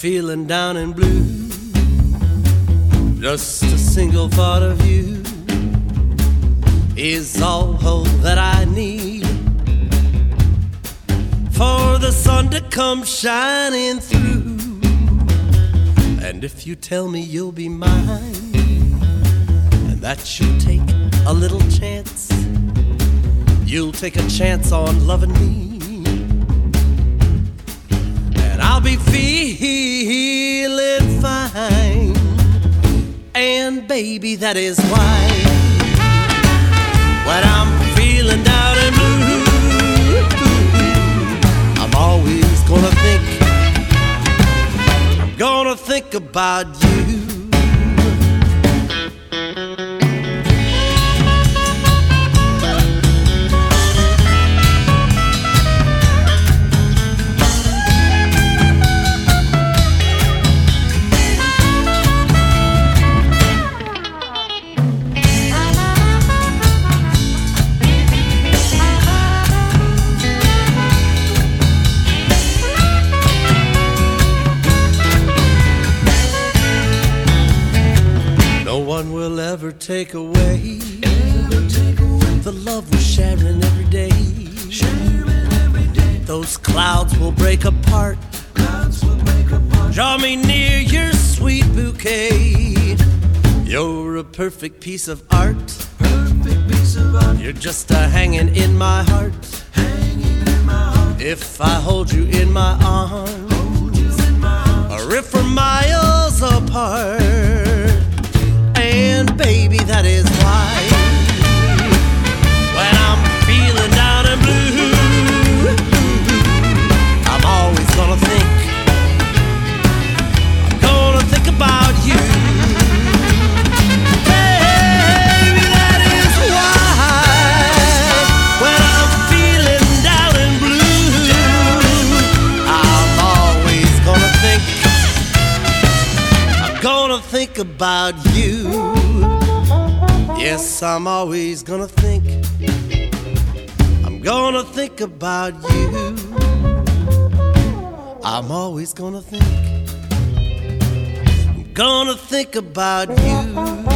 feeling down and blue, just a single thought of you is all that I need for the sun to come shining through. And if you tell me you'll be mine and that you'll take a little chance, you'll take a chance on loving me, and I'll be feeling fine. And baby, that is why when I'm feeling down and blue, I'm always gonna think about you. No one will ever take away the love we're sharing every day. Those clouds will break apart. Draw me near your sweet bouquet. You're a perfect piece of art. You're just a hanging in my heart. If I hold you in my arms, or if we're miles apart. And baby, that is why when I'm feeling down and blue, I'm always gonna think about you. Baby, that is why when I'm feeling down and blue, I'm always gonna think about you. Yes, I'm always gonna think about you. I'm always gonna think about you.